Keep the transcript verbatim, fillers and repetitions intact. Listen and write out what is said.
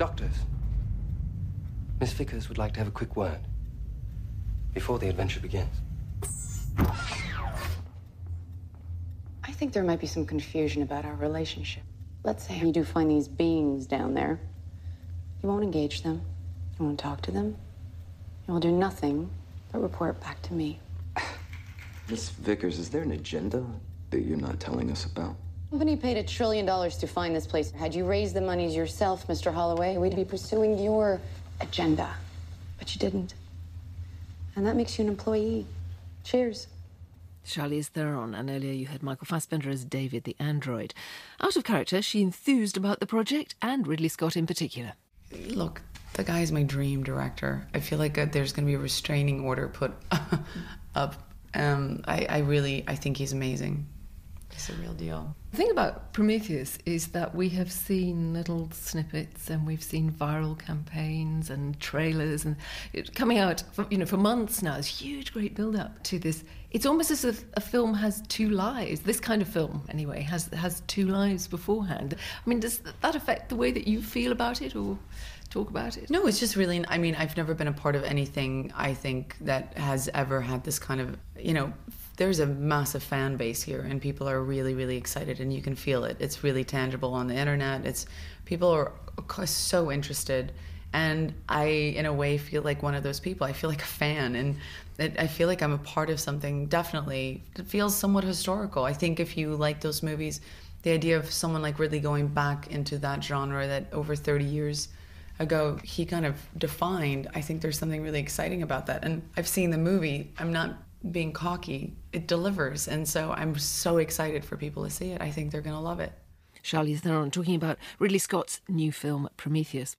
Doctors, Miss Vickers would like to have a quick word before the adventure begins. I think there might be some confusion about our relationship. Let's say you do find these beings down there. You won't engage them. You won't talk to them. You will do nothing but report back to me. Miss Vickers, is there an agenda that you're not telling us about? The company paid a trillion dollars to find this place. Had you raised the monies yourself, Mister Holloway, we'd be pursuing your agenda. But you didn't. And that makes you an employee. Cheers. Charlize Theron, and earlier you heard Michael Fassbender as David the android. Out of character, she enthused about the project, and Ridley Scott in particular. Look, the guy's my dream director. I feel like uh, there's going to be a restraining order put up. Um, I, I really, I think he's amazing. He's a real deal. The thing about Prometheus is that we have seen little snippets and we've seen viral campaigns and trailers and it coming out for, you know, for months now. There's huge, great build-up to this. It's almost as if a film has two lives. This kind of film, anyway, has has two lives beforehand. I mean, does that affect the way that you feel about it or talk about it? No, it's just really, I mean, I've never been a part of anything, I think, that has ever had this kind of, you know, there's a massive fan base here and people are really, really excited and you can feel it. It's really tangible on the internet. It's people are so interested. And I, in a way, feel like one of those people. I feel like a fan and it, I feel like I'm a part of something, definitely. It feels somewhat historical. I think if you like those movies, the idea of someone like Ridley going back into that genre that over thirty years ago he kind of defined, I think there's something really exciting about that. And I've seen the movie. I'm not being cocky. It delivers. And so I'm so excited for people to see it. I think they're going to love it. Charlize Theron talking about Ridley Scott's new film, Prometheus.